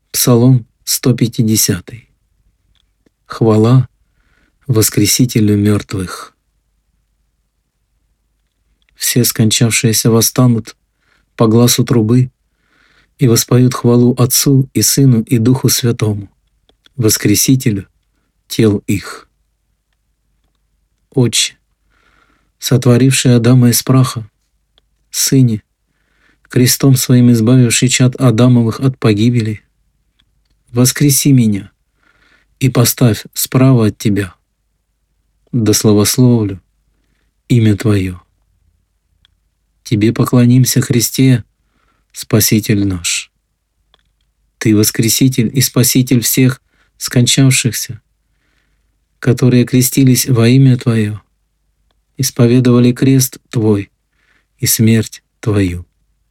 Псалом 150. Хвала Воскресителю мертвых. Все скончавшиеся восстанут по гласу трубы и воспоют хвалу Отцу и Сыну и Духу Святому, Воскресителю тел их. Отче, сотворивший Адама из праха, Сыне, крестом своим избавивший чад Адамовых от погибели, воскреси меня и поставь справа от Тебя, да славословлю имя Твое. Тебе поклонимся, Христе, Спаситель наш. Ты Воскреситель и Спаситель всех скончавшихся, которые крестились во имя Твое, исповедовали крест Твой и смерть Твою.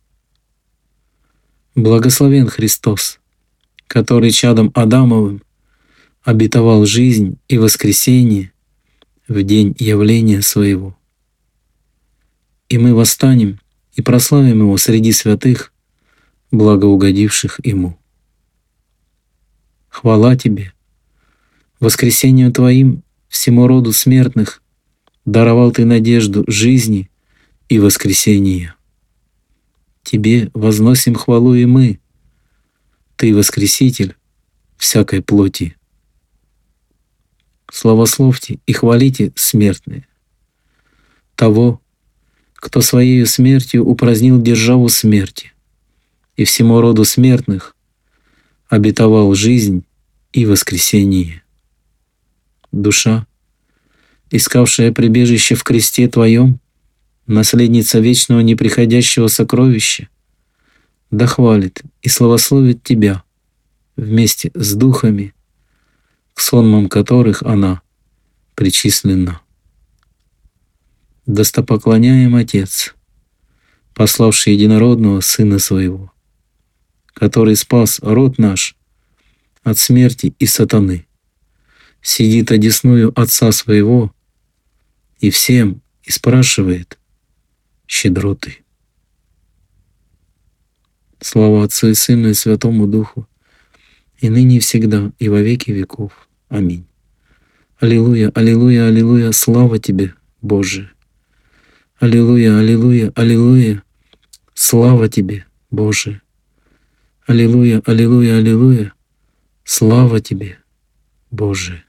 Благословен Христос, который чадом Адамовым обетовал жизнь и воскресение в день явления Своего. И мы восстанем и прославим Его среди святых, благоугодивших Ему. Хвала Тебе, воскресению Твоим всему роду смертных даровал Ты надежду жизни и воскресения. Тебе возносим хвалу и мы, Ты Воскреситель всякой плоти. Славословьте и хвалите смертные того, кто Своею смертью упразднил державу смерти и всему роду смертных обетовал жизнь и воскресение. Душа, искавшая прибежище в кресте Твоем, наследница вечного неприходящего сокровища, да хвалит и славословит Тебя вместе с духами, к сонмам которых она причислена. Достопоклоняем Отец, пославший единородного Сына Своего, который спас род наш от смерти и сатаны, сидит одесную Отца Своего и всем испрашивает щедроты. Слава Отцу и Сыну и Святому Духу, и ныне и всегда, и во веки веков. Аминь. Аллилуйя, аллилуйя, аллилуйя, слава Тебе, Боже. Аллилуйя, аллилуйя, аллилуйя, слава Тебе, Боже. Аллилуйя, аллилуйя, аллилуйя, слава Тебе, Боже.